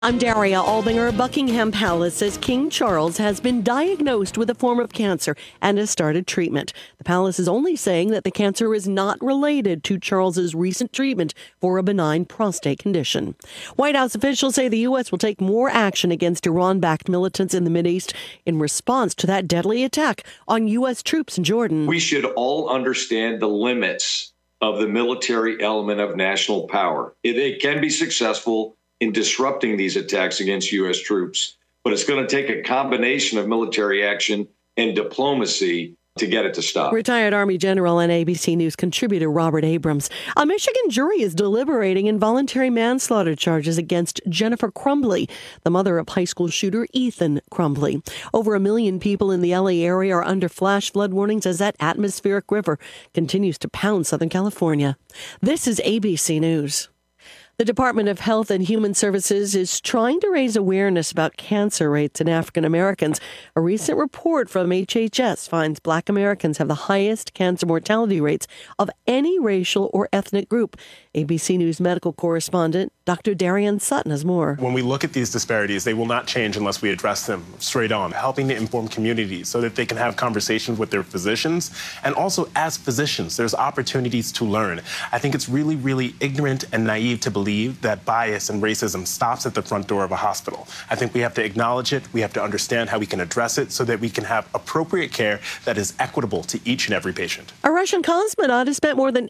I'm Daria Albinger. Buckingham Palace says King Charles has been diagnosed with a form of cancer and has started treatment. The palace is only saying that the cancer is not related to Charles's recent treatment for a benign prostate condition. White House officials say the U.S. will take more action against Iran-backed militants in the Mideast in response to that deadly attack on U.S. troops in Jordan. We should all understand the limits of the military element of national power. It can be successful in disrupting these attacks against U.S. troops, but it's going to take a combination of military action and diplomacy to get it to stop. Retired Army General and ABC News contributor Robert Abrams. A Michigan jury is deliberating involuntary manslaughter charges against Jennifer Crumbley, the mother of high school shooter Ethan Crumbley. Over 1 million people in the LA area are under flash flood warnings as that atmospheric river continues to pound Southern California. This is ABC News. The Department of Health and Human Services is trying to raise awareness about cancer rates in African Americans. A recent report from HHS finds Black Americans have the highest cancer mortality rates of any racial or ethnic group. ABC News medical correspondent Dr. Darian Sutton has more. When we look at these disparities, they will not change unless we address them straight on, helping to inform communities so that they can have conversations with their physicians. And also, as physicians, there's opportunities to learn. I think it's really, really ignorant and naive to believe that bias and racism stops at the front door of a hospital. I think we have to acknowledge it. We have to understand how we can address it so that we can have appropriate care that is equitable to each and every patient. A Russian cosmonaut has spent more than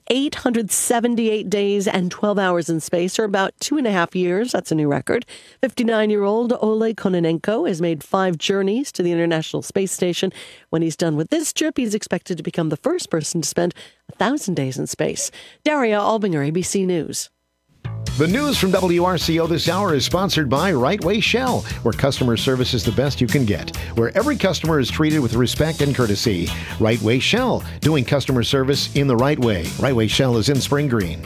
878 days and 12 hours in space, or about 2.5 years. That's a new record. 59-year-old Oleg Kononenko has made 5 journeys to the International Space Station. When he's done with this trip, he's expected to become the first person to spend 1,000 days in space. Daria Albinger, ABC News. The news from WRCO this hour is sponsored by Right Way Shell, where customer service is the best you can get, where every customer is treated with respect and courtesy. Right Way Shell, doing customer service in the right way. Right Way Shell is in Spring Green.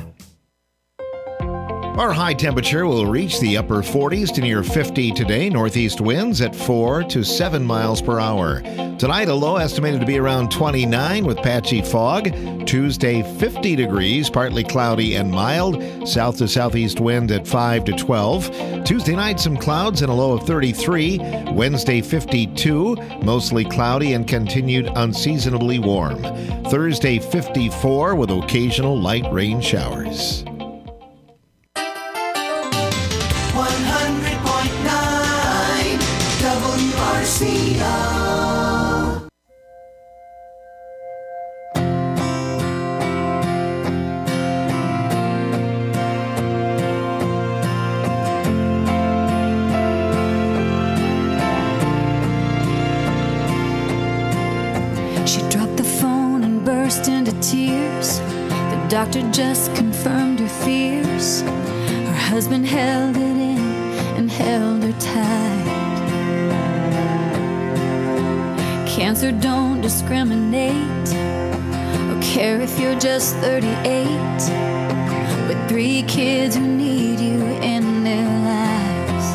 Our high temperature will reach the upper 40s to near 50 today. Northeast winds at 4 to 7 miles per hour. Tonight, a low estimated to be around 29 with patchy fog. Tuesday, 50 degrees, partly cloudy and mild. South to southeast wind at 5 to 12. Tuesday night, some clouds and a low of 33. Wednesday, 52, mostly cloudy and continued unseasonably warm. Thursday, 54 with occasional light rain showers. 100.9 WRCO. She dropped the phone and burst into tears. The doctor just confirmed her fears. Her husband held it in and held her tight. Cancer don't discriminate or care if you're just 38. With 3 kids who need you in their lives.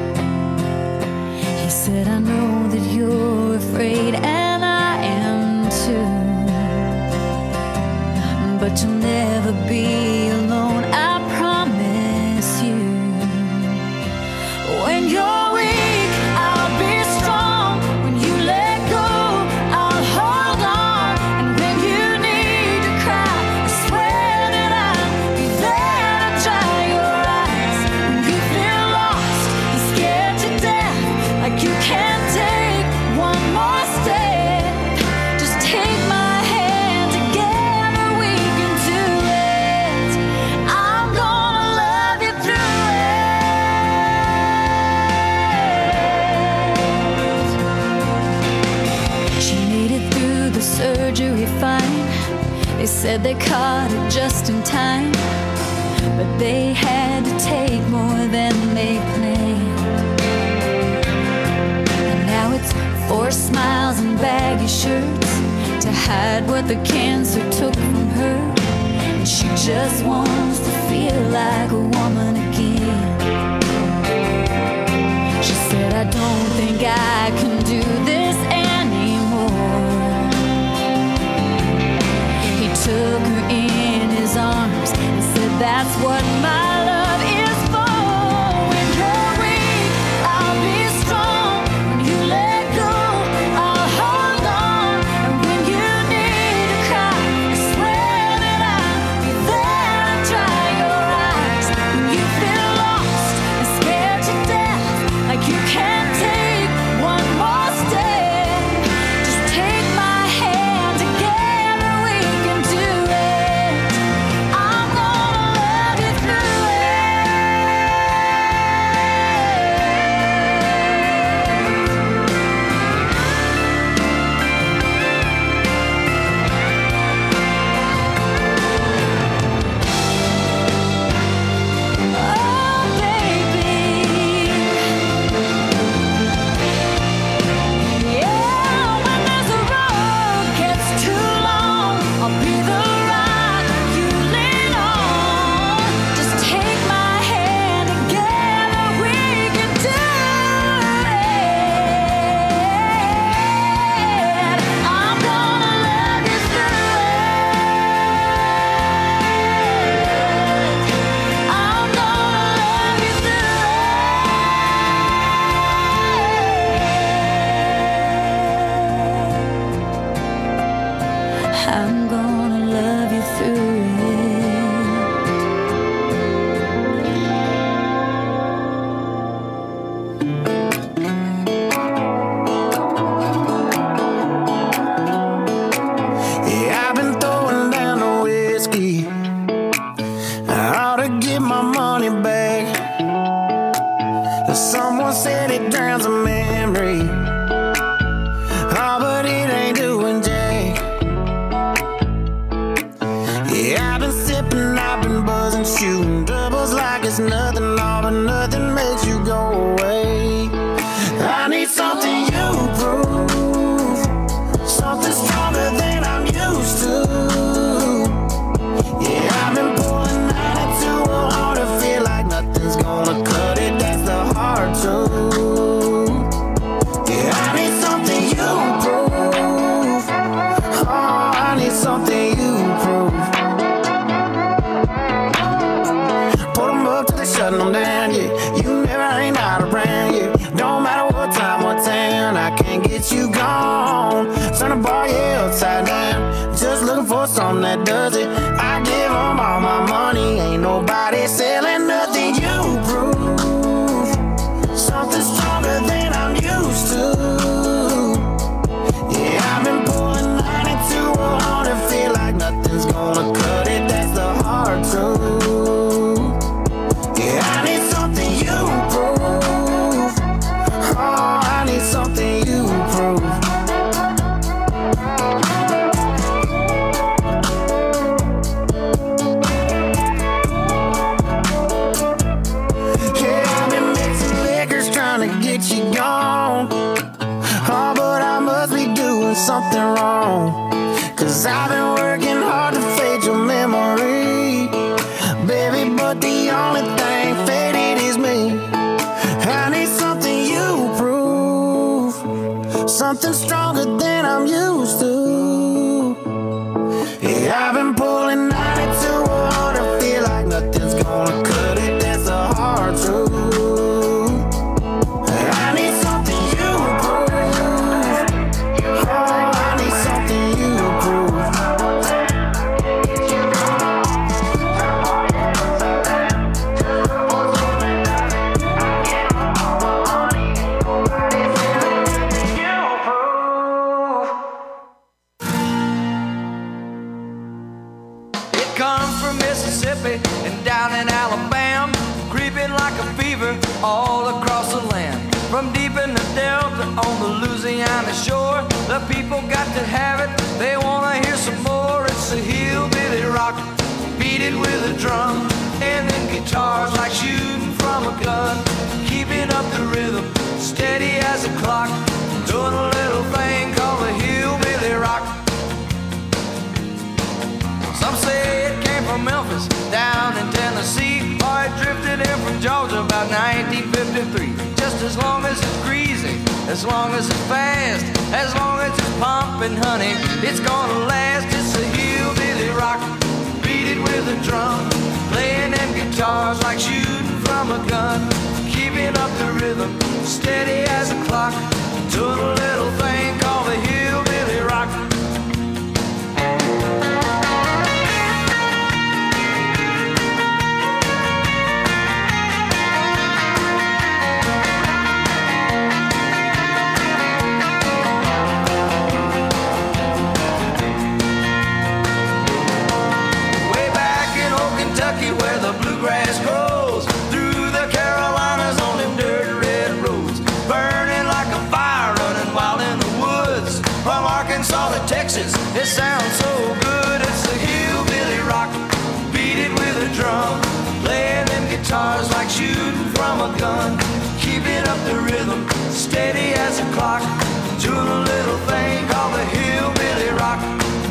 He said, I know that you're afraid and I am too, but you'll never be alone, I promise you. When you're weak, I'll be strong. When you let go, I'll hold on. And when you need to cry, I swear that I'll be there to dry your eyes. When you feel lost and scared to death, like you can't take one more step, just take my hand, together we can do it. I'm gonna love you through it. She made it through the surgery fine. They said they caught it just in time, but they had to take more than they planned. And now it's 4 smiles and baggy shirts to hide what the cancer took from her. And she just wants to feel like a woman again. She said, I don't think I can do this anymore. He took her in his arms and said, that's what my love is for. When you're weak, Someone said it drowns a memory. Oh, but it ain't doing jack. Yeah, I've been sipping, I've been buzzing, shooting doubles like it's nothing, all but nothing makes you go away. I need something you prove, something stronger than I'm used to. Yeah, I've been pulling 92 hard to feel like nothing's gonna cut it. That's the hard truth. Yeah, I need something you prove. Oh, I need something you prove. Put them up till they shutting them down, yeah. You never ain't out around, yeah. Don't matter what time, what town, I can't get you gone. Turn the bar, yeah, upside down. Just looking for something that does it. I give them all my money. Ain't nobody selling nothing you prove. Something stronger than I'm used to. Yeah, I've been pulling 92 on and feel like nothing's gonna cut it. That's the hard truth. Yeah, I need something you prove. Oh, I need something you prove. You gone. Oh, but I must be doing something wrong, 'cause I've been working hard to fade your memory, baby, but the only thing faded is me. I need something you prove, something stronger than I'm used to. Yeah, I've been pulling 92 hard to feel like nothing's gonna cut it. That's a hard truth. And down in Alabama, creeping like a fever all across the land. From deep in the Delta on the Louisiana shore, the people got to have it, they wanna hear some more. It's a hillbilly rock, beat it with a drum, and then guitars like shooting from a gun. Keeping up the rhythm, steady as a clock, doing a little thing called a hillbilly rock. Some say it came from Memphis, down in Tennessee, or it drifted in from Georgia about 1953. Just as long as it's greasy, as long as it's fast, as long as it's pumping, honey, it's gonna last. It's a hillbilly rock, beat it with a drum, playing them guitars like shooting from a gun. Keeping up the rhythm, steady as a clock, doing a little thing called the hillbilly rock. Where the bluegrass grows, through the Carolinas on them dirt red roads, burning like a fire running wild in the woods. From Arkansas to Texas, it sounds so good. It's a hillbilly rock, beat it with a drum, playing them guitars like shooting from a gun. Keeping up the rhythm, steady as a clock, doing a little thing called the hillbilly rock.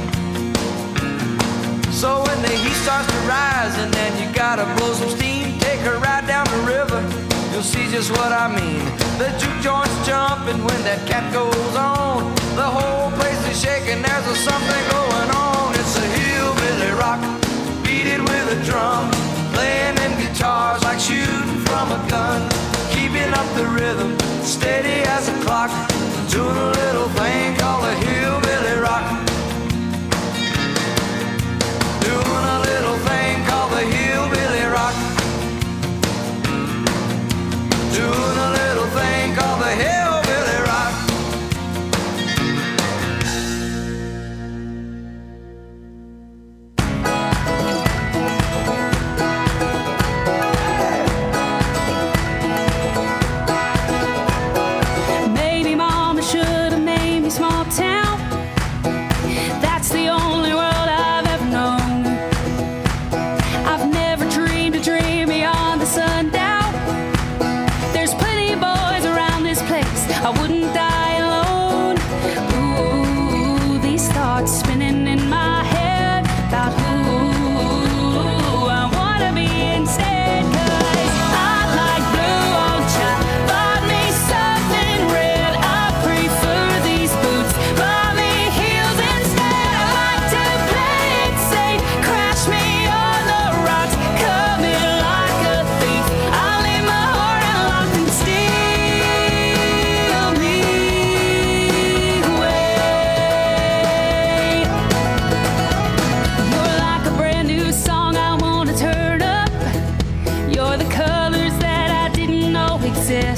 So when the heat starts to rise and then you gotta blow some steam, take her right down the river, you'll see just what I mean. The juke joint's jumping when that cat goes on, the whole place is shaking, there's something going on. It's a hillbilly rock, beat it with a drum, playing them guitars like shooting from a gun. Keeping up the rhythm, steady as a clock, doing a little thing called a hillbilly rock. Doing a little thing called the hillbilly rock. Doing a little thing called the hillbilly rock.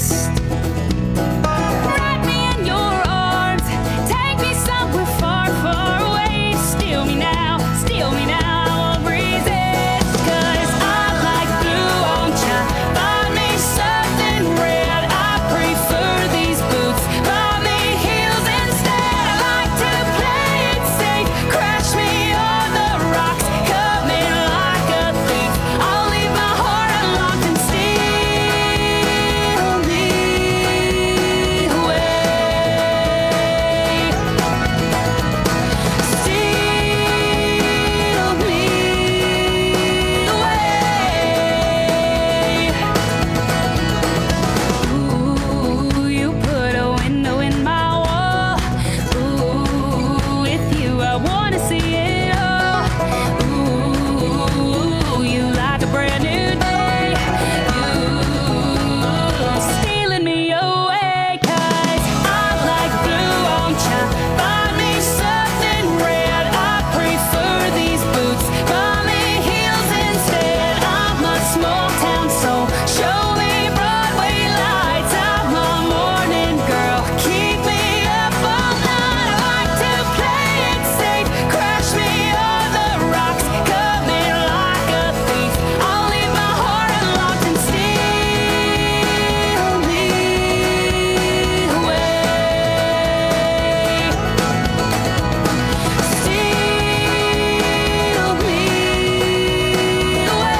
rest. Wrap me in your arms, take me somewhere far, far away. Steal me now, I won't resist. 'Cause I like blue on cha. Buy me something red, I prefer these boots. Buy me heels instead. I like to play it safe, crash me on the rocks, come in like a thief. I'll leave my heart unlocked and steal me away. Steal me away. Ooh, you put a window in my wall. Ooh, with you I wanna see it all. Ooh, you like a brand new day. You stealing me away. 'Cause I like blue on cha. Buy me something red, I prefer these boots. Buy me heels instead. I'm a small town soul, show me Broadway lights. I'm a morning girl, keep me up all night. I like to play it safe, crash me on the rocks, come in like a thief. I'll leave my heart unlocked and steal me away. Steal me away.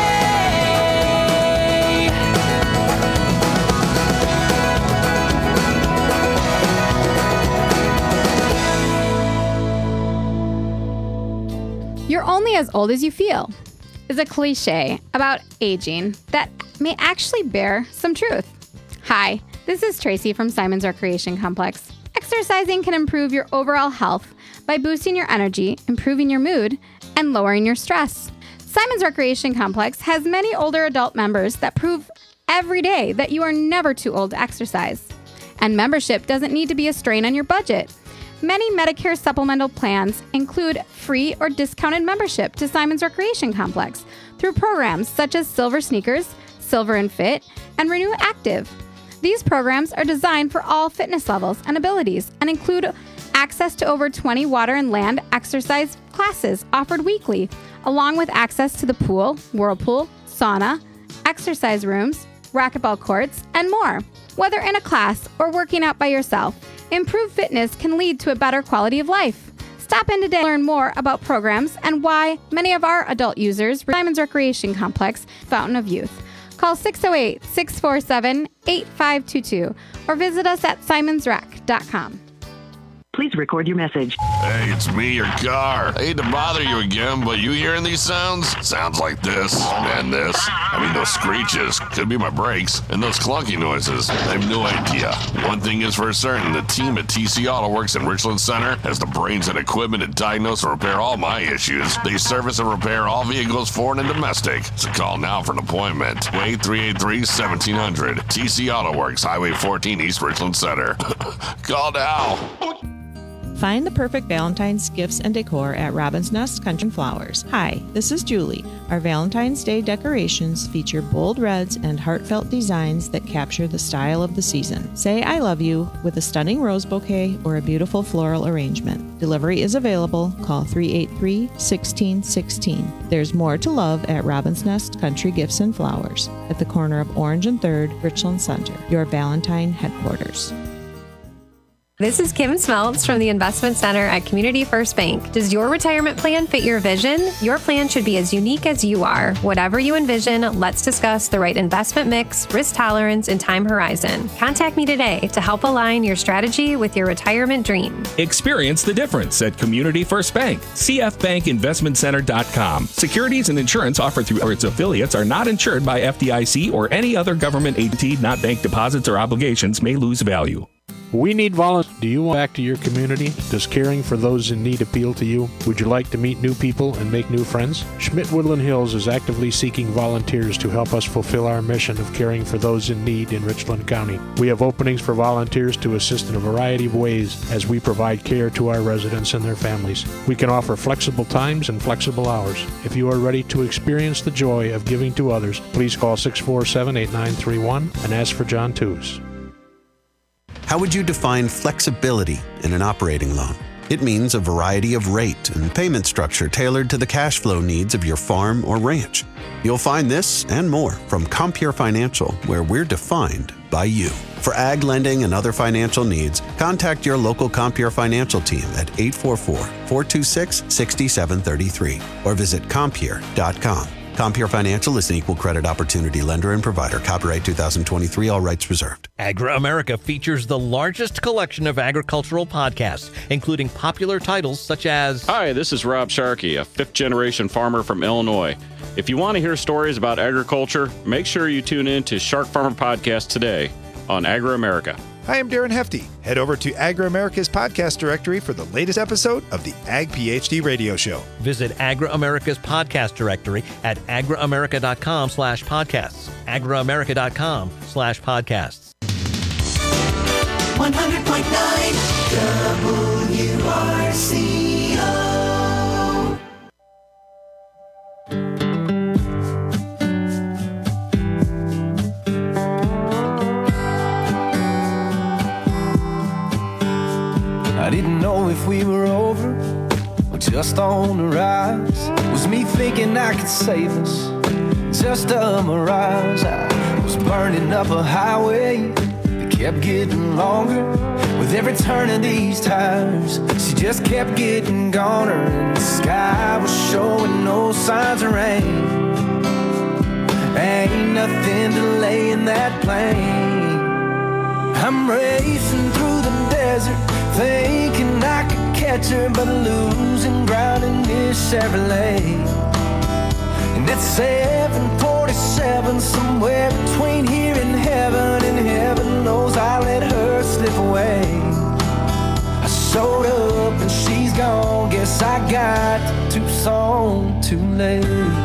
You're only as old as you feel is a cliche about aging that may actually bear some truth. Hi, this is Tracy from Simon's Recreation Complex. Exercising can improve your overall health by boosting your energy, improving your mood, and lowering your stress. Simon's Recreation Complex has many older adult members that prove every day that you are never too old to exercise. And membership doesn't need to be a strain on your budget. Many Medicare supplemental plans include free or discounted membership to Simon's Recreation Complex through programs such as Silver Sneakers, Silver and Fit, and Renew Active. These programs are designed for all fitness levels and abilities and include access to over 20 water and land exercise classes offered weekly, along with access to the pool, whirlpool, sauna, exercise rooms, racquetball courts, and more. Whether in a class or working out by yourself, improved fitness can lead to a better quality of life. Stop in today to learn more about programs and why many of our adult users Simon's Recreation Complex, Fountain of Youth. Call 608-647-8522 or visit us at simonsrec.com. Please record your message. Hey, it's me, your car. I hate to bother you again, but you hearing these sounds? Sounds like this and this. I mean, those screeches. Could be my brakes. And those clunky noises. I have no idea. One thing is for certain, the team at TC Auto Works in Richland Center has the brains and equipment to diagnose and repair all my issues. They service and repair all vehicles, foreign and domestic. So call now for an appointment. 888-383-1700. TC Auto Works, Highway 14, East Richland Center. Call now. Find the perfect Valentine's gifts and decor at Robin's Nest Country Flowers. Hi, this is Julie. Our Valentine's Day decorations feature bold reds and heartfelt designs that capture the style of the season. Say I love you with a stunning rose bouquet or a beautiful floral arrangement. Delivery is available. Call 383-1616. There's more to love at Robin's Nest Country Gifts and Flowers at the corner of Orange and 3rd, Richland Center, your Valentine headquarters. This is Kim Smeltz from the Investment Center at Community First Bank. Does your retirement plan fit your vision? Your plan should be as unique as you are. Whatever you envision, let's discuss the right investment mix, risk tolerance, and time horizon. Contact me today to help align your strategy with your retirement dream. Experience the difference at Community First Bank. CFBankInvestmentCenter.com. Securities and insurance offered through its affiliates are not insured by FDIC or any other government agency. Not bank deposits or obligations may lose value. We need volunteers. Do you want back to your community? Does caring for those in need appeal to you? Would you like to meet new people and make new friends? Schmidt Woodland Hills is actively seeking volunteers to help us fulfill our mission of caring for those in need in Richland County. We have openings for volunteers to assist in a variety of ways as we provide care to our residents and their families. We can offer flexible times and flexible hours. If you are ready to experience the joy of giving to others, please call 647-8931 and ask for John Tews. How would you define flexibility in an operating loan? It means a variety of rate and payment structure tailored to the cash flow needs of your farm or ranch. You'll find this and more from Compeer Financial, where we're defined by you. For ag lending and other financial needs, contact your local Compeer Financial team at 844-426-6733 or visit Compeer.com. Compeer Financial is an equal credit opportunity lender and provider. Copyright 2023, all rights reserved. Agri-America features the largest collection of agricultural podcasts, including popular titles such as... Hi, this is Rob Sharkey, a fifth-generation farmer from Illinois. If you want to hear stories about agriculture, make sure you tune in to Shark Farmer Podcast today on Agri-America. Hi, I'm Darren Hefty. Head over to Agri-America's podcast directory for the latest episode of the Ag PhD radio show. Visit Agri-America's podcast directory at agriamerica.com/podcasts. agriamerica.com/podcasts. 100.9 WRCO. I didn't know if we were over or just on the rise. Was me thinking I could save us, just a mirage. I was burning up a highway that kept getting longer. With every turn of these tires, she just kept getting goner. And the sky was showing no signs of rain. Ain't nothing delaying that plane. I'm racing through the desert, thinking I could catch her, but losing ground in this Chevrolet. And it's 747, somewhere between here and heaven knows I let her slip away. I showed up and she's gone, guess I got to Tucson too late.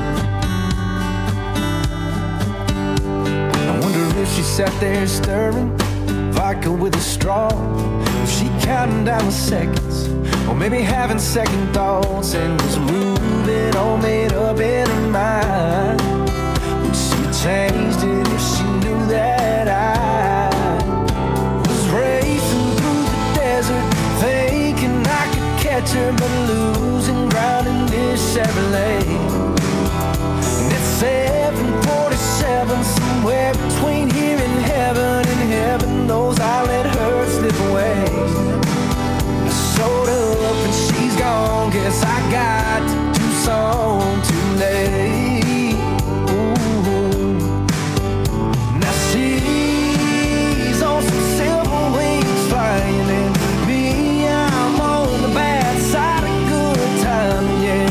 I wonder if she sat there stirring vodka with a straw, was she counting down the seconds, or maybe having second thoughts, and was moving all made up in her mind? Would she have changed it if she knew that I was racing through the desert, thinking I could catch her, but losing ground in this Chevrolet? And it's 747, somewhere between here and heaven knows I let her slip away. I showed up and she's gone, guess I got to Tucson too late. Ooh. Now she's on some silver wings flying, and me, I'm on the bad side of good time,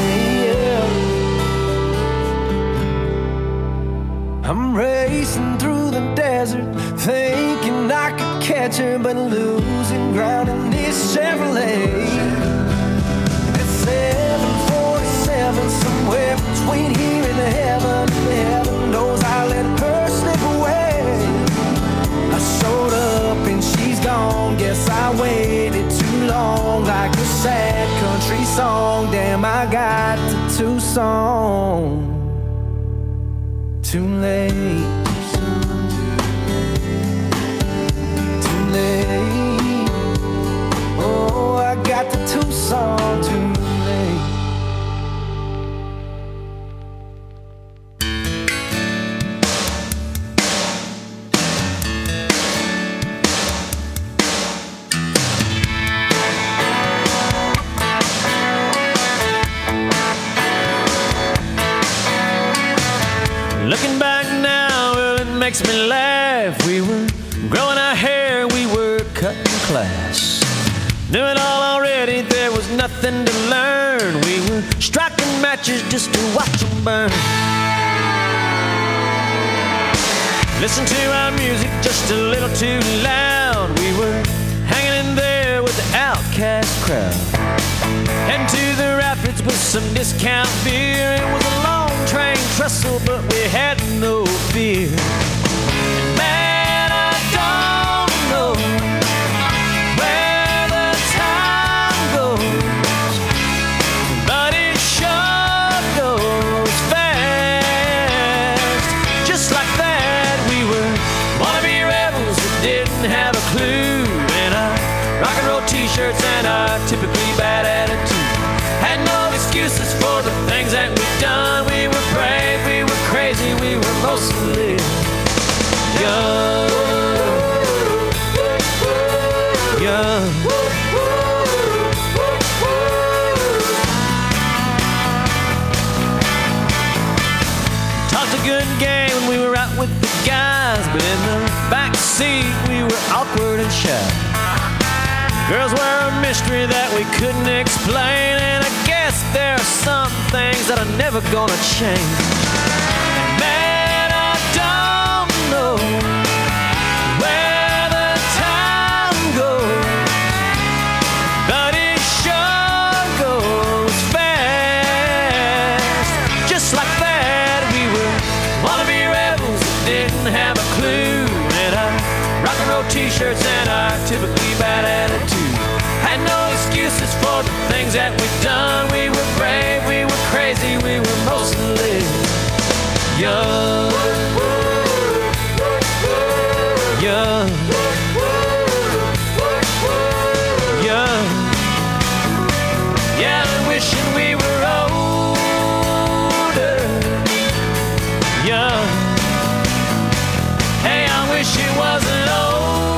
yeah. I'm racing through the desert, thinking I could catch her, but losing ground in this Chevrolet. It's 747, somewhere between here and heaven knows I let her slip away. I showed up and she's gone, guess I waited too long, like a sad country song. Damn, I got to Tucson too late. Oh, I got the Tucson too late. Looking back now, well, it makes me laugh. We were growing our hair, we were cutting class. Knew it all already, there was nothing to learn. We were striking matches just to watch them burn. Listen to our music just a little too loud. We were hanging in there with the outcast crowd. Heading to the rapids with some discount beer. It was a long train trestle, but we had no fear. And man, I don't know where the time goes, but it sure goes fast. Just like that, we were wannabe rebels that didn't have a clue. rock and roll t-shirts and our typically bad attitude. Had no excuses for the things that we've done. We were brave, we were crazy, we were mostly young. Young. Talked a good game when we were out with the guys, but in the back seat we were awkward and shy. Girls were a mystery that we couldn't explain, and I guess there are some things that are never gonna change. And man, I don't know where the time goes, but it sure goes fast. Just like that, we were wannabe rebels that didn't have a clue, and our rock and roll t-shirts and our typically bad attitude. Had no excuses for the things that we've done. We were brave, we were crazy, we were mostly young. Young. Young. Yeah, I'm wishing we were older. Young. Hey, I wish it wasn't over.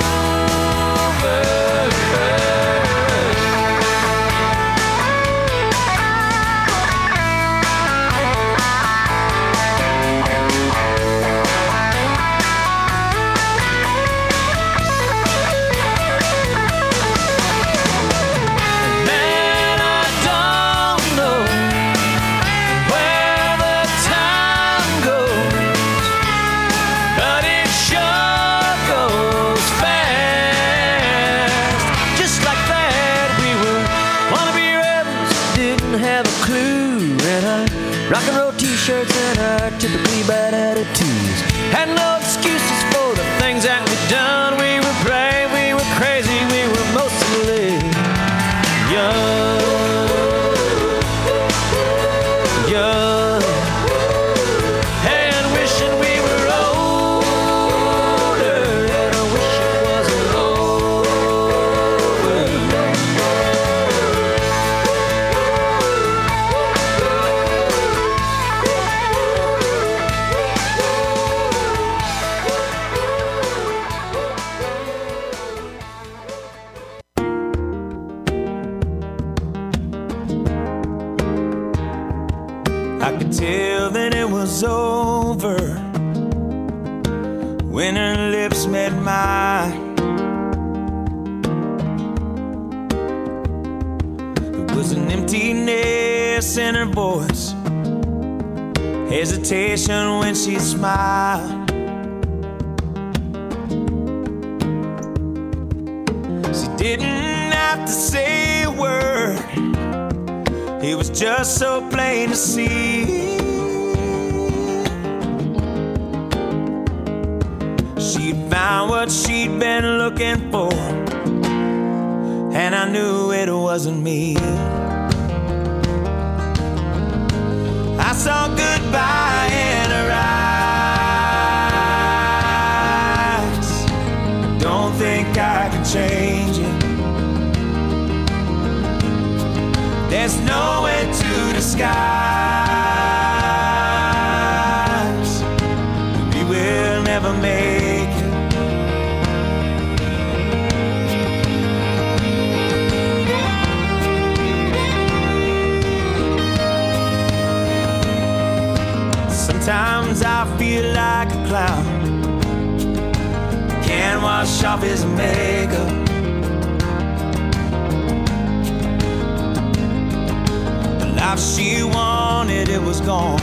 Rock and roll t-shirts and our typically bad attitudes. Had no excuses for the things that we've done. We were brave, we were crazy, we were mostly young. Young. Hey, and wishing we were older, and I wish it wasn't I could tell that it was over when her lips met mine. There was an emptiness in her voice, hesitation when she smiled. She didn't have to say a word, it was just so plain to see. She'd found what she'd been looking for, and I knew it wasn't me. I saw goodbye in her eyes. Don't think I can change it. There's no way to disguise. We will never make it. Sometimes I feel like a clown, can't wash off his makeup. Life she wanted, it was gone.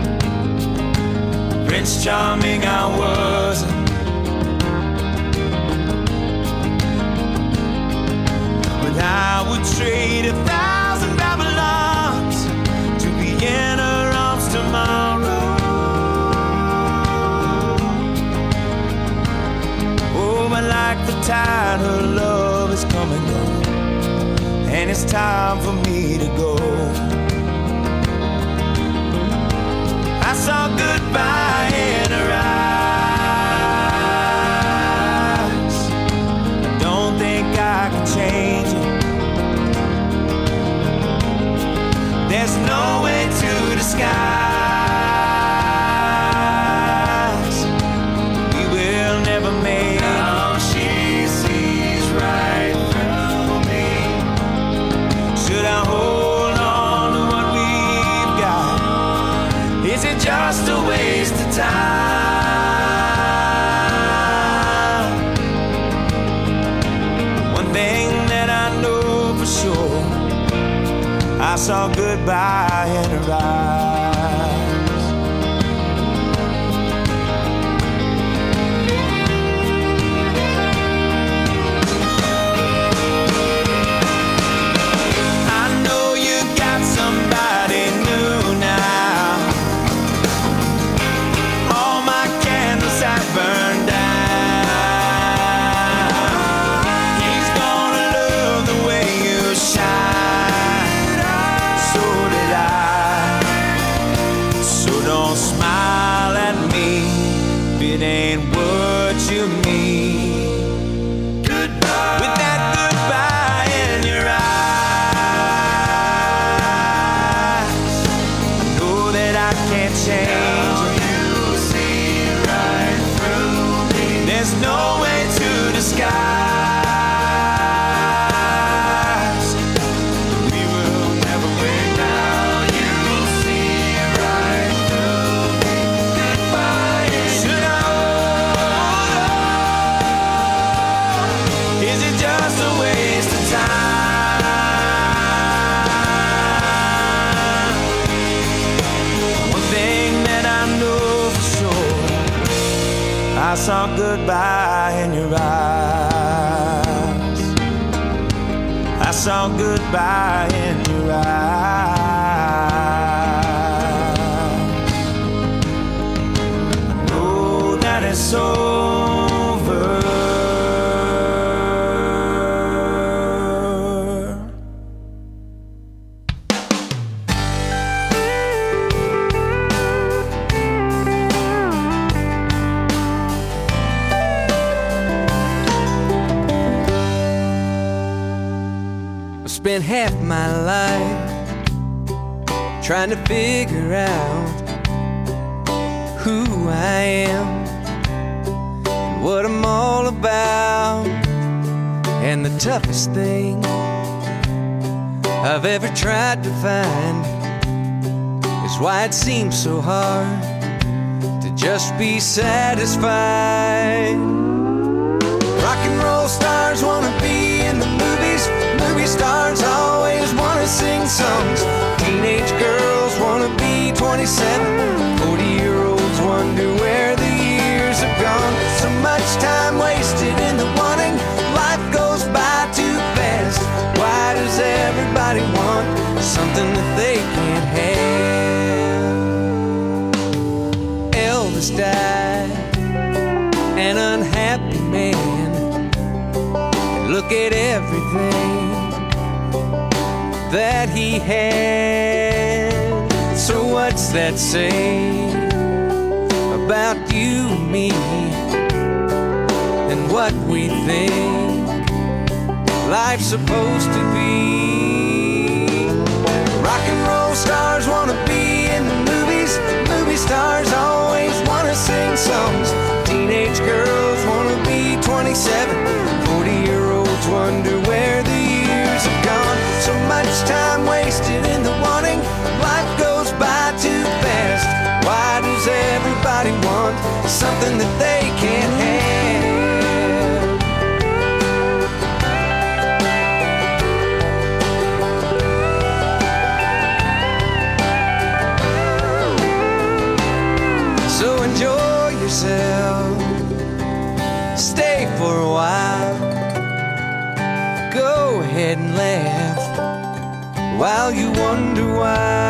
Prince Charming I wasn't. But I would trade 1,000 Babylons to be in her arms tomorrow. Oh, but like the tide, her love is coming on, and it's time for me to go. I saw goodbye in her eyes. Don't think I can change. skies. We will never make. Now she sees right through me. Should I hold on to what we've got? Is it just a waste of time? One thing that I know for sure, I saw goodbye in her eyes. I know you got somebody new now. All my candles have burned out. He's gonna love the way you shine. So did I. So don't smile at me if it ain't what you mean. Goodbye. With that goodbye in your eyes, I know that I can't change it. You see right through me. There's no way to disguise. We will never win now. You see right through me. Goodbye. Should I hold on? Is it just a waste of time? One thing that I know for sure, I saw goodbye in your eyes. I saw goodbye in your eyes. I know that it's over. I spent half my life trying to figure out who I am and what I'm all about. And the toughest thing I've ever tried to find is why it seems so hard to just be satisfied. Rock and roll stars wanna be in the movies. Movie stars always wanna sing songs. Teenage girls wanna be 27. 40-year-olds wonder where the years have gone. So much time wasted in the wanting. Life goes by too fast. Why does everybody want something that they can't have? Elvis died, an unhappy man. Look at everything that he had. So what's that say about you and me and what we think life's supposed to be? Rock and roll stars wanna be in the movies. Movie stars always wanna sing songs. Teenage girls wanna be 27. 40-year-olds wonder where the years have gone. So much time wasted in the wanting. Life goes by too fast. Why does everybody want something that they can't have? So enjoy yourself. Stay for a while. Go ahead and laugh while you wonder why.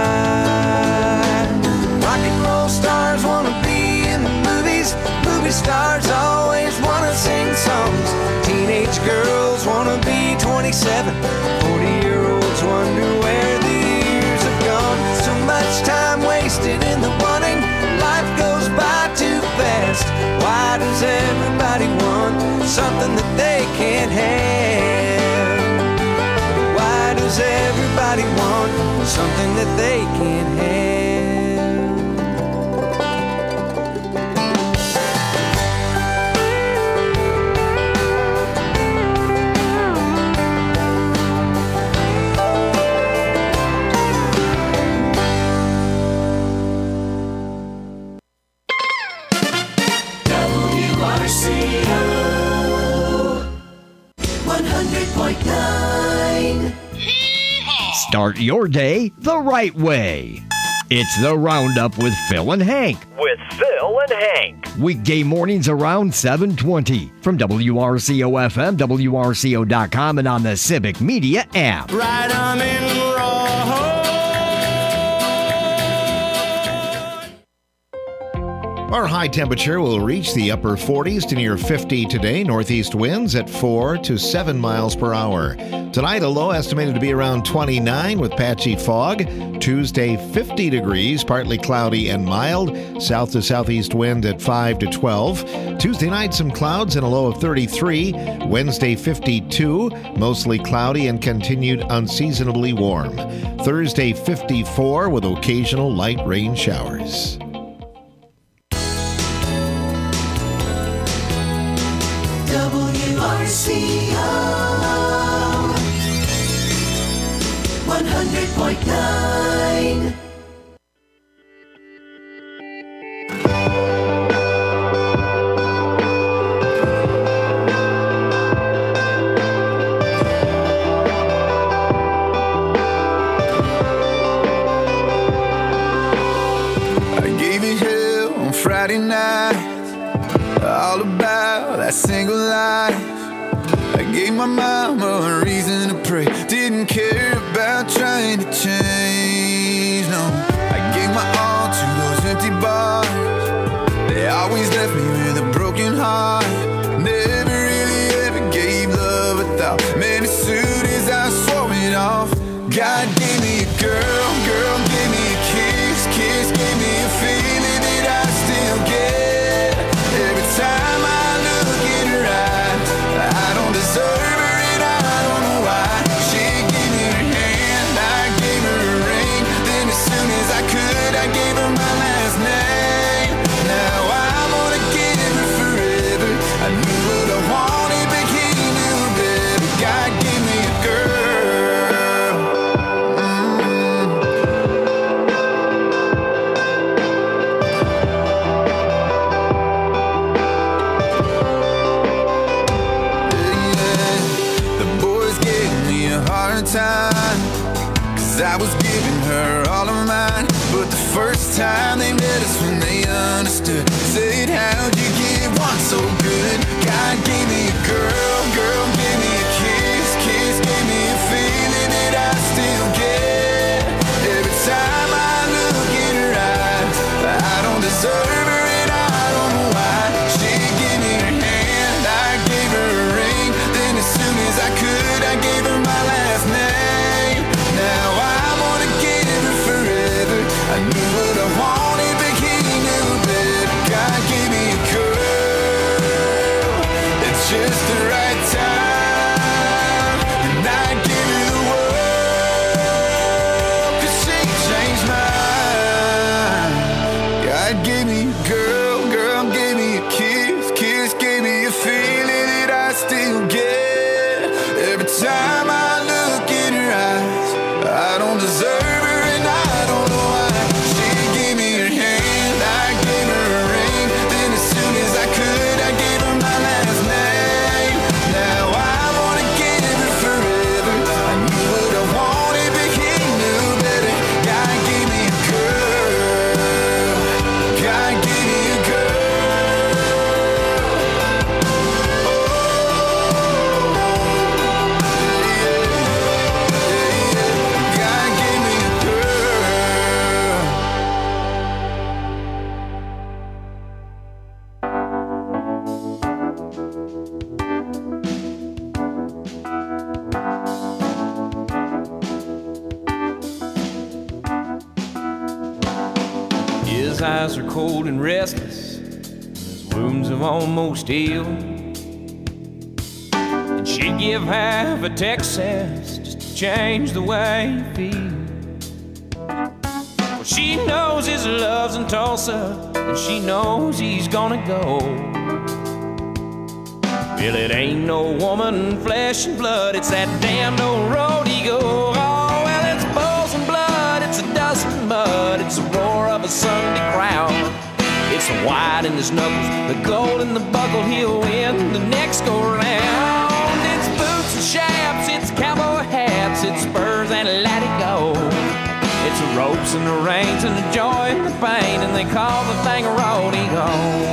Rock and roll stars wanna be in the movies. Movie stars always wanna sing songs. Teenage girls wanna be 27. 40-year-olds wonder where the years have gone. So much time wasted in the wanting. Life goes by too fast. Why does everybody want something that they can't have? Why does everybody want something that they can't have? 100.9. Start your day the right way. It's the Roundup with Phil and Hank. With Phil and Hank. Weekday mornings around 7:20 from WRCO-FM, WRCO.com, and on the Civic Media app. Right arm in Our high temperature will reach the upper 40s to near 50 today. Northeast winds at 4 to 7 miles per hour. Tonight, a low estimated to be around 29 with patchy fog. Tuesday, 50 degrees, partly cloudy and mild. South to southeast wind at 5 to 12. Tuesday night, some clouds and a low of 33. Wednesday, 52, mostly cloudy and continued unseasonably warm. Thursday, 54 with occasional light rain showers. WRCO 100.9. I gave you hell on Friday night, all about that single life. I gave my mama a reason to pray, didn't care about trying to change, no. I gave my all to those empty bars, they always left me with a broken heart. Never really ever gave love a thought, man, as soon as I swore it off. God gave me a girl, girl gave me a kiss, kiss gave me a feeling that I still get. Every time I look in her eyes, I don't deserve her and I don't know why. She gave me her hand, I gave her a ring, then as soon as I could, I gave her my last name. Now I'm gonna give her forever. I knew what I wanted, but he knew better. God gave me a girl. Time, 'cause I was giving her all of mine, but the first time they met us when they understood, said, how'd you get one so good? God gave me a girl, girl gave me a kiss, kiss gave me a feeling that I still get. Every time I look in her eyes, I don't deserve her and I don't know why. She gave me her hand, I gave her a ring, then as soon as I could, I gave her my last name. Now I'm gonna give her forever. I knew what I wanted, but he knew better. God gave me a girl, it's just the right time, and I give her the world, 'cause she changed mine. God gave me a girl, girl gave me a kiss, kiss gave me a feeling that I still get. Every time I look in her eyes, I don't deserve her and I don't know why. She gave me her hand, I gave her a ring, then as soon as I could, I gave her my last name. Now I wanna give her forever. I knew what I wanted, but he knew better. God gave me a girl, God gave me a girl. God gave me a girl. His eyes are cold and restless, his wounds have almost healed. And she'd give half a Texas just to change the way you feel. Well, she knows his love's in Tulsa, and she knows he's gonna go. Well, it ain't no woman, flesh and blood, it's that damned old rodeo. Oh, well, it's bulls and blood, it's a dust and mud, it's the roar of a Sunday crowd. It's the white in his knuckles, the gold in the buckle, he'll win the next go round. It's boots and shafts ropes and the reins and the joy and the pain, and they call the thing a rodeo.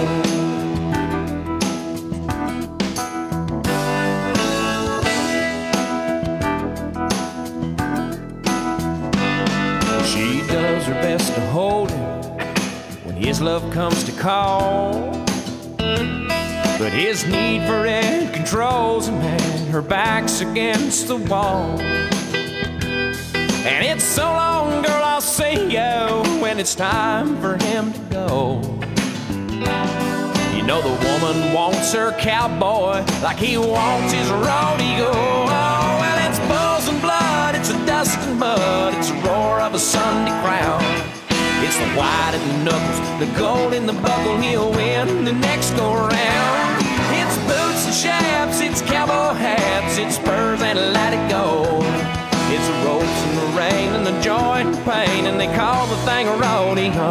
She does her best to hold him when his love comes to call, but his need for it controls him, and her back's against the wall. And it's so long, girl, I'll see you when it's time for him to go. You know the woman wants her cowboy like he wants his rodeo. Oh, well, it's bulls and blood, it's a dust and mud, it's a roar of a Sunday crowd. It's the white and the knuckles, the gold in the buckle, he'll win the next go round. It's boots and chaps, it's cowboy hats, it's spurs and let it go. It's the ropes and the rain and the joy and the pain, and they call the thing a rodeo.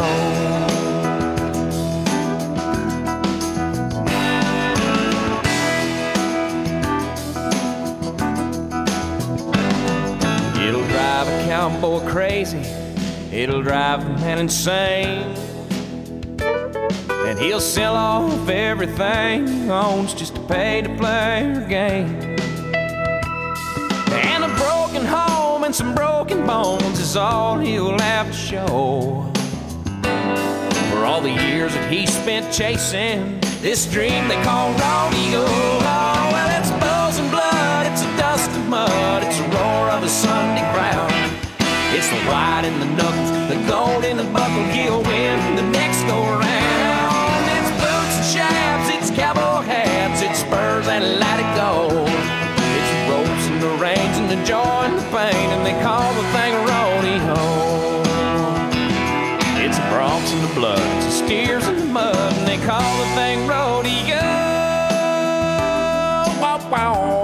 It'll drive a cowboy crazy, it'll drive a man insane, and he'll sell off everything he owns just to pay to play her game. And a broken home and some broken bones is all he'll have to show for all the years that he spent chasing this dream they call rodeo. Oh, well, it's bulls and blood, it's a dust and mud, it's a roar of a Sunday crowd. It's the white and the knuckles, the gold in the buckle, he'll win the next go round. It's boots and chaps, it's cowboy hats, it's spurs and let it go. It's the ropes and the reins and the joy and the pain, and they call the thing a rodeo. It's the broncs and the blood, it's the steers and the mud, and they call the thing rodeo. Wow, wow.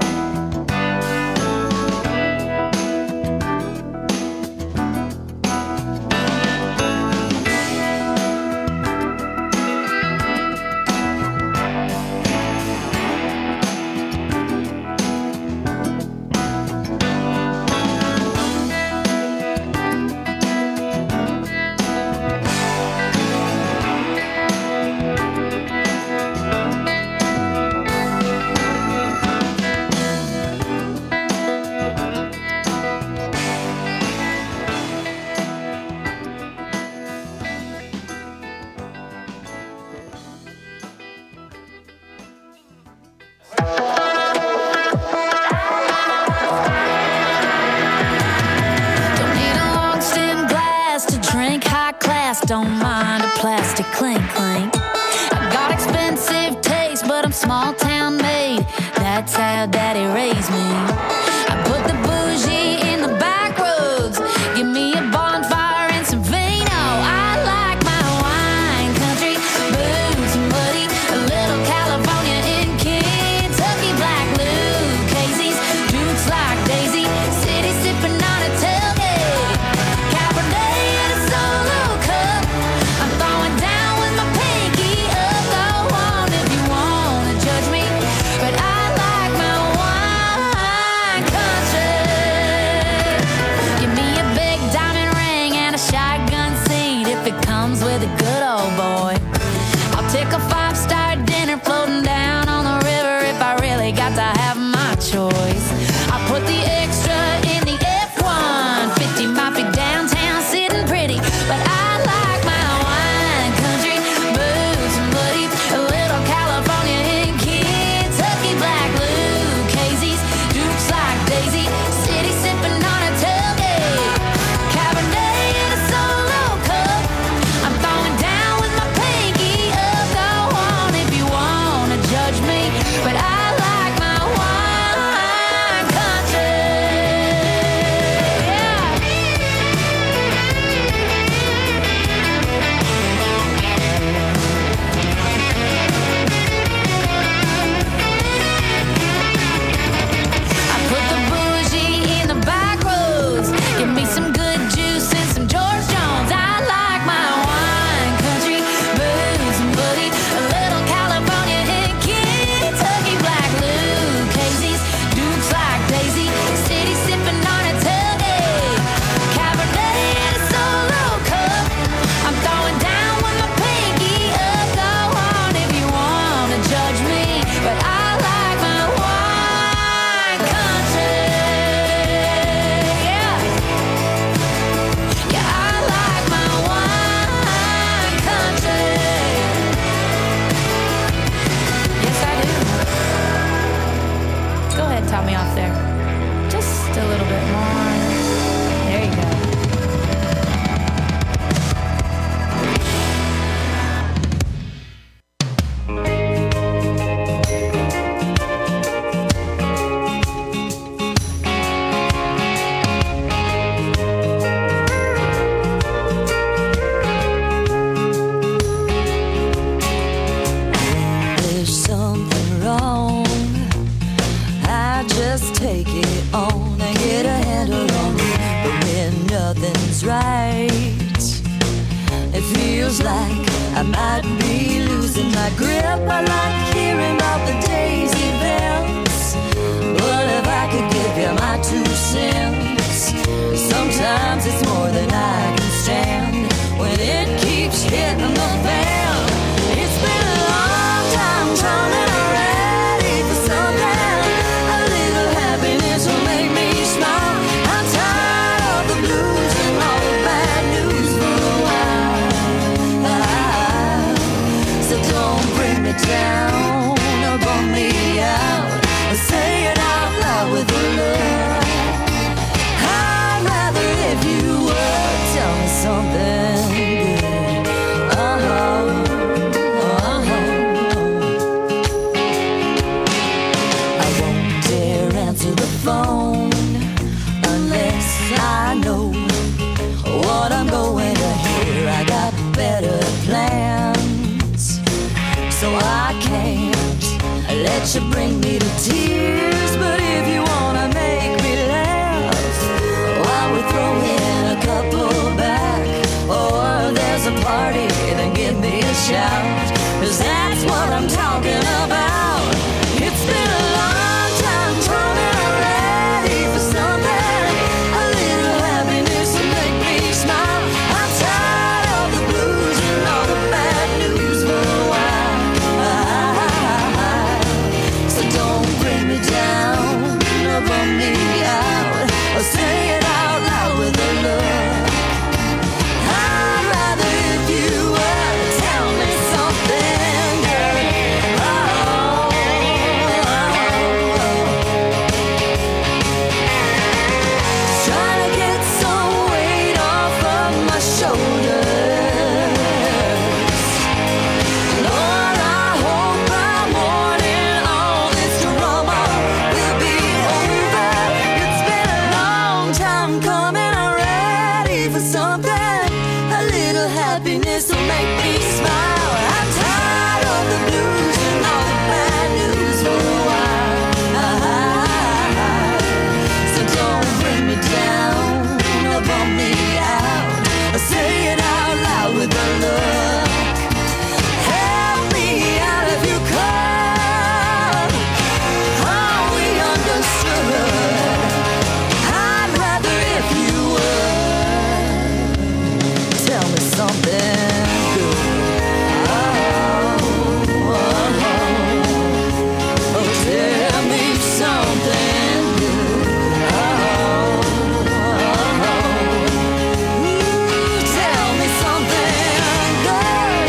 Don't mind a plastic clink clink. I got expensive taste, but I'm small town made. That's how daddy raised me. I put the bougie in the back roads. Give me a bonfire and some vino. I like my wine country, boots and muddy, a little California in Kentucky, black Lucchese's, Dukes like Daisy, city sipping on a tailgate, Cabernet and a solo. I'm throwing down with my pinky up. Go on if you wanna judge me, but I like my wine country. Give me a big diamond ring and a shotgun seat if it comes with a good old boy. I'll take a 5-star dinner floating down on the river if I really got to have my choice. I'll put the extra in the F-150, might be downtown sitting pretty, but I like my wine country, boots and buddy, a little California in Kentucky, black Lucchese's, Dukes like Daisy, city sipping on a tailgate, Cabernet in a solo cup. I'm throwing down with my pinky up. Go on if you wanna judge me, but I like my wine ahead, top me off there. Just a little bit more. There you go. There's something wrong. I just take it on and get a handle on it. But when nothing's right, it feels like I might be losing my grip. I like hearing about the day's events. But if I could give you my 2 cents, sometimes it's more than I can stand. When it keeps hitting the fan, it's been a long time coming. I'm ready for something. A little happiness will make me smile. I'm tired of the blues and all the bad news for a while. So don't bring me down or bum me out. Say it out loud with a look. I'd rather if you would tell me something good. I won't dare answer the phone unless I know what I'm going to hear. I got better plans, so I can't let you bring me to tears. But if you wanna make me laugh while we throw in a couple back, or there's a party, then give me a shout, 'cause that's what I'm talking about. It's been a long time coming. I'm ready for something. A little happiness will make me smile. I'm tired of the blues and all the bad news for a while. So don't bring me down or bum me out, or say it out loud with a look. I'd rather if you would tell me something good. Trying to get some weight off of my shoulders. Lord, I hope by morning all this drama will be over. It's been a long time coming. I'm ready for something. A little happiness will make me smile. I'm tired of the blues and all the bad news for a while. So don't bring me down or bum me out, or say it out loud with a look. Help me out if you could. Oh, we understood. I'd rather if you would tell me something good. Oh, tell me something good. Tell me something good.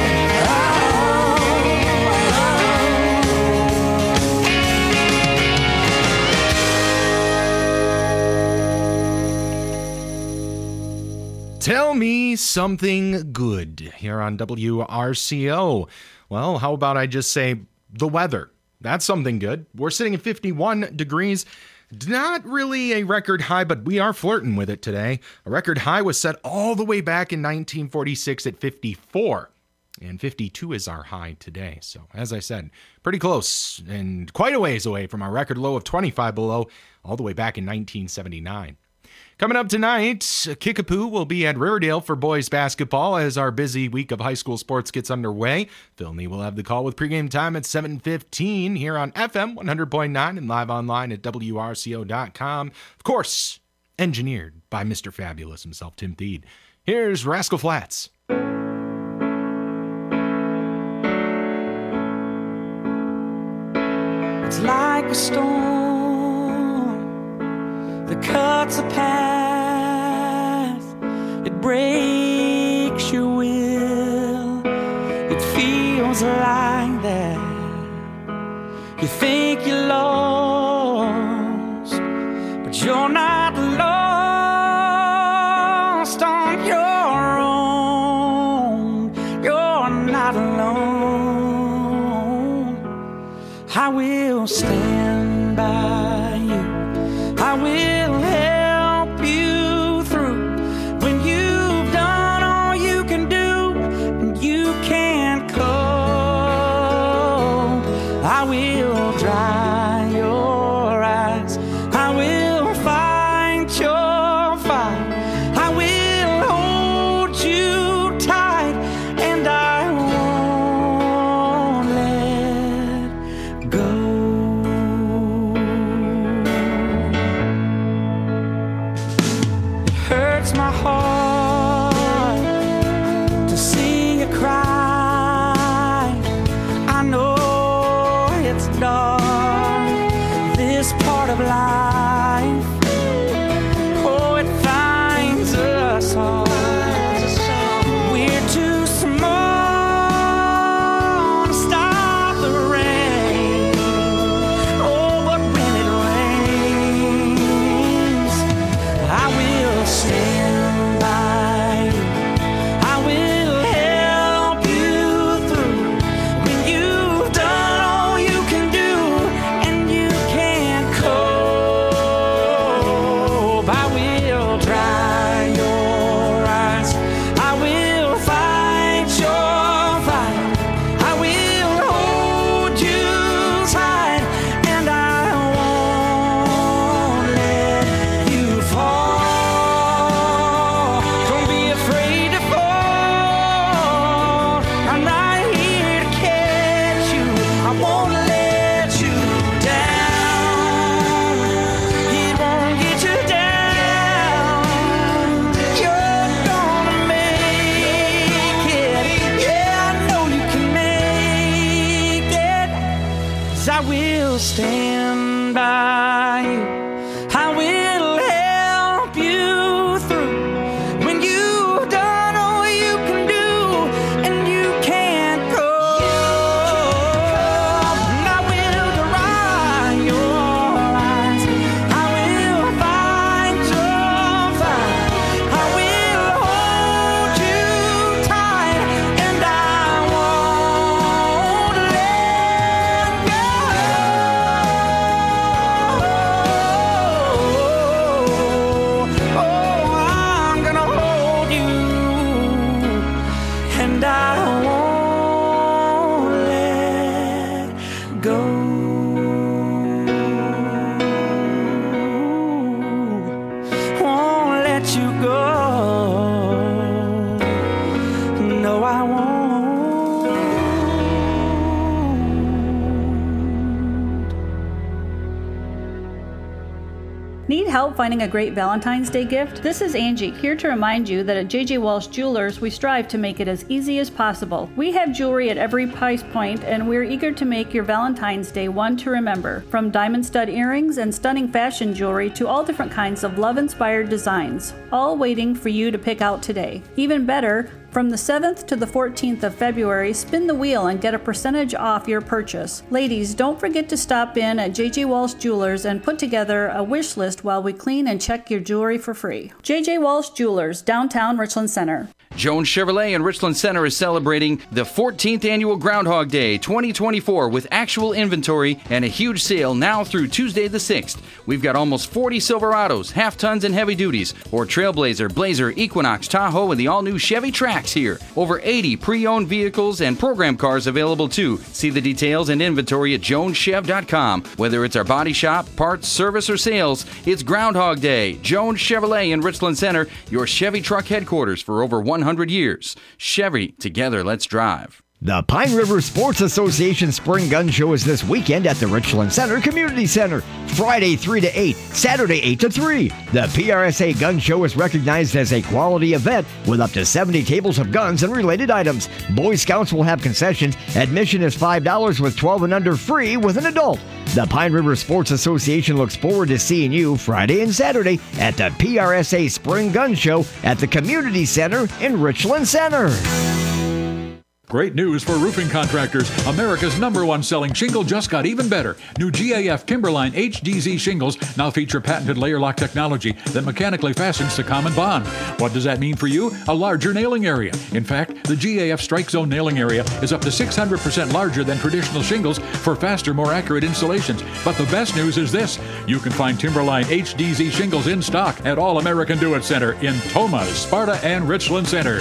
Tell me something good here on WRCO. Well, how about I just say the weather? That's something good. We're sitting at 51 degrees. Not really a record high, but we are flirting with it today. A record high was set all the way back in 1946 at 54. And 52 is our high today. So, as I said, pretty close and quite a ways away from our record low of 25 below all the way back in 1979. Coming up tonight, Kickapoo will be at Riverdale for boys basketball as our busy week of high school sports gets underway. Phil Nee will have the call with pregame time at 7:15 here on FM 100.9 and live online at WRCO.com. Of course, engineered by Mr. Fabulous himself, Tim Thede. Here's Rascal Flatts. It's like a storm that cuts a path, it breaks your will, it feels like that. You think you're lost, you're not lost on your own. You're not alone. I will stand by you. I will help you through when you've done all you can do and you can't cope. I will dry your eyes. I will fight your fight. I will hold you tight, and I won't let go. It hurts my heart to see you cry. I know it's dark, this part of life. Oh, it finds us hard. We're too small to stop the rain. Oh, but when it rains, I will stand by you. I will help you through when you've done all you can do and you can't cope. I will dry your eyes. I will fight your fight. I will hold you tight, and I won't let you fall. Don't be afraid to fall. I'm right here to catch you. I won't let you down. It won't get you down. You're gonna make it. Yeah, I know you can make it. 'Cause I will stand by you. I will help you through when you've done all you can do and you can't cope. And I will dry your eyes. I will fight your fight. I will hold you tight, and I won't let go. Oh, I'm gonna hold you, and I won't let go. Won't let you go. No, I won't. Need help finding a great Valentine's Day gift? This is Angie, here to remind you that at J.J. Walsh Jewelers, we strive to make it as easy as possible. We have jewelry at every price point, and we're eager to make your Valentine's Day one to remember. From diamond stud earrings and stunning fashion jewelry to all different kinds of love-inspired designs, all waiting for you to pick out today. Even better, from the 7th to the 14th of February, spin the wheel and get a percentage off your purchase. Ladies, don't forget to stop in at J.J. Walsh Jewelers and put together a wish list while we clean and check your jewelry for free. J.J. Walsh Jewelers, downtown Richland Center. Jones Chevrolet in Richland Center is celebrating the 14th annual Groundhog Day 2024 with actual inventory and a huge sale now through Tuesday the 6th. We've got almost 40 Silverados, half-tons and heavy duties, or Trailblazer, Blazer, Equinox, Tahoe, and the all-new Chevy Trax here. Over 80 pre-owned vehicles and program cars available too. See the details and inventory at joneschev.com. Whether it's our body shop, parts, service, or sales, it's Groundhog Day. Jones Chevrolet in Richland Center, your Chevy truck headquarters for over 100 years. Chevy, together let's drive. The Pine River Sports Association Spring Gun Show is this weekend at the Richland Center Community Center. Friday 3 to 8, Saturday 8 to 3. The PRSA Gun Show is recognized as a quality event with up to 70 tables of guns and related items. Boy Scouts will have concessions. Admission is $5 with 12 and under free with an adult. The Pine River Sports Association looks forward to seeing you Friday and Saturday at the PRSA Spring Gun Show at the Community Center in Richland Center. Great news for roofing contractors. America's #1 selling shingle just got even better. New GAF Timberline HDZ shingles now feature patented layer lock technology that mechanically fastens to common bond. What does that mean for you? A larger nailing area. In fact, the GAF Strike Zone nailing area is up to 600% larger than traditional shingles for faster, more accurate installations. But the best news is this. You can find Timberline HDZ shingles in stock at All American Do It Center in Tomah, Sparta, and Richland Center.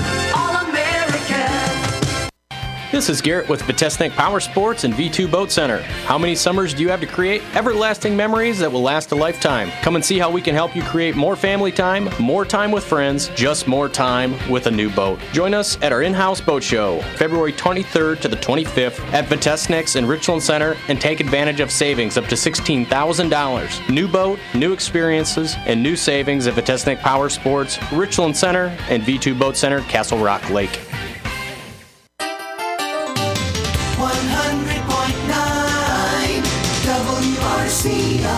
This is Garrett with Vitesnik Power Sports and V2 Boat Center. How many summers do you have to create everlasting memories that will last a lifetime? Come and see how we can help you create more family time, more time with friends, just more time with a new boat. Join us at our in-house boat show, February 23rd to the 25th at Vitesnik's in Richland Center, and take advantage of savings up to $16,000. New boat, new experiences, and new savings at Vitesnik Power Sports, Richland Center, and V2 Boat Center, Castle Rock Lake. 100.9 WRCO.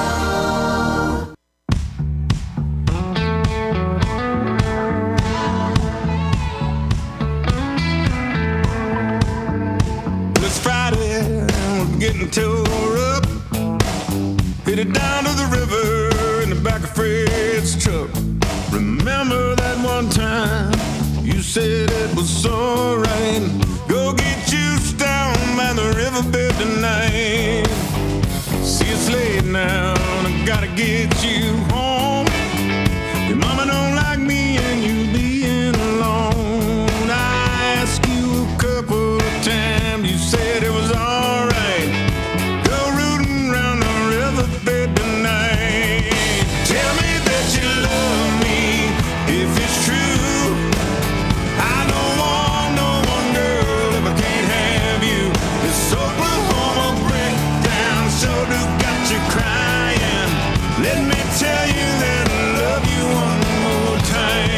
It's Friday, we're getting tore up. Headed down to the river in the back of Fred's truck. Remember that one time you said it was alright. Go get you down by the riverbed tonight. See, it's late now, and I gotta get you home. Your mama don't like me and you being alone. I asked you a couple of times, you said it was alright. Go rooting around the riverbed tonight. Tell me that you love me if it's true. I don't want no one girl if I can't have you. This Oklahoma breakdown sure do got you crying. Let me tell you that I love you one more time.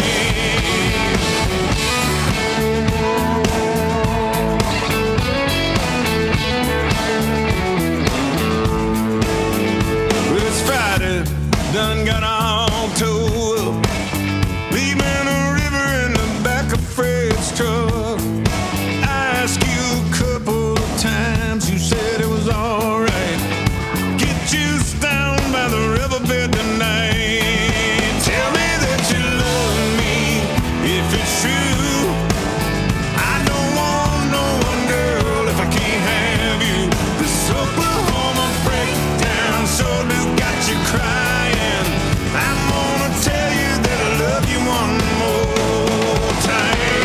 Well, it's Friday, done got all towed up. Leaving a river in the back of Fred's truck. I asked you a couple of times, you said it was alright. Get you down by the riverbed tonight. Tell me that you love me if it's true. I don't want no one girl if I can't have you. This Oklahoma breakdown sure do got you crying. I'm gonna tell you that I love you one more time.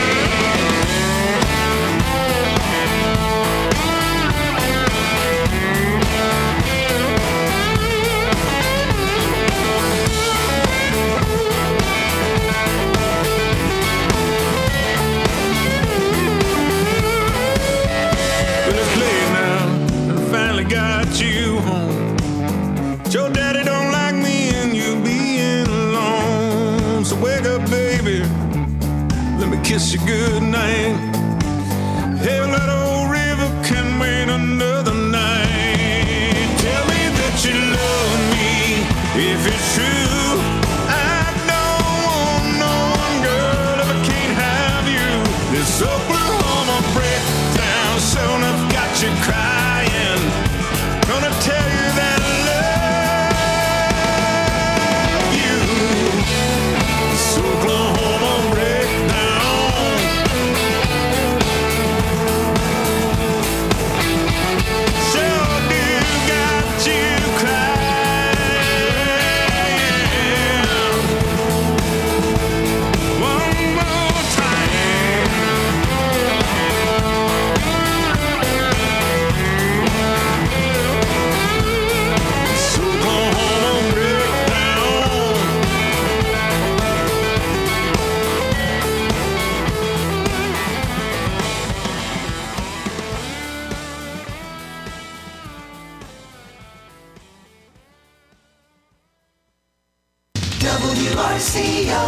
Well, it's late now, and I finally got you home. Your daddy don't like me and you being alone. So wake up, baby, let me kiss you goodnight. Hell, that old river can wait another night. Tell me that you love me if it's true. I don't want no one girl if I can't have you. This Oklahoma breakdown soon I've got you crying. Gonna tell you that I love you. This Oklahoma breakdown sure do got you crying. One more time. This Oklahoma breakdown. WRCO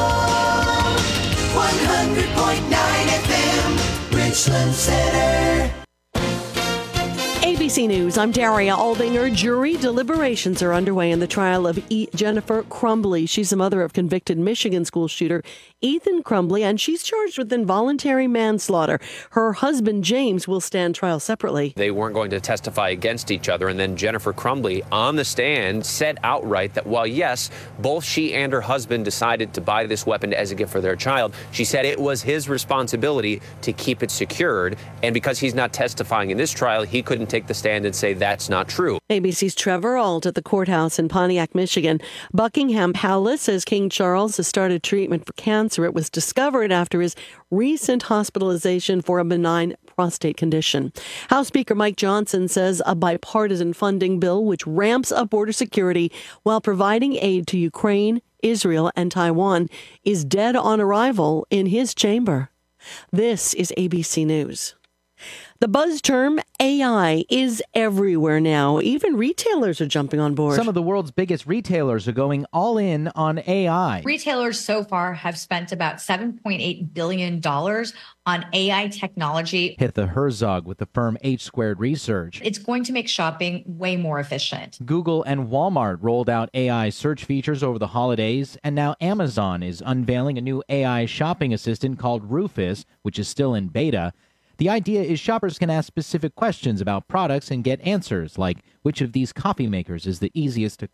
100.9 FM Richland Center. AB ABC News, I'm Daria Aldinger. Jury deliberations are underway in the trial of Jennifer Crumbley. She's the mother of convicted Michigan school shooter Ethan Crumbley, and she's charged with involuntary manslaughter. Her husband, James, will stand trial separately. They weren't going to testify against each other, and then Jennifer Crumbley on the stand said outright that while, yes, both she and her husband decided to buy this weapon as a gift for their child, she said it was his responsibility to keep it secured, and because he's not testifying in this trial, he couldn't take the stand and say that's not true. ABC's Trevor Ault at the courthouse in Pontiac, Michigan. Buckingham Palace says King Charles has started treatment for cancer. It was discovered after his recent hospitalization for a benign prostate condition. House Speaker Mike Johnson says a bipartisan funding bill which ramps up border security while providing aid to Ukraine, Israel, and Taiwan is dead on arrival in his chamber. This is ABC News. The buzz term AI is everywhere now. Even retailers are jumping on board. Some of the world's biggest retailers are going all in on AI. Retailers so far have spent about $7.8 billion on AI technology. Hitha Herzog with the firm H Squared Research. It's going to make shopping way more efficient. Google and Walmart rolled out AI search features over the holidays, and now Amazon is unveiling a new AI shopping assistant called Rufus, which is still in beta. The idea is shoppers can ask specific questions about products and get answers, like which of these coffee makers is the easiest to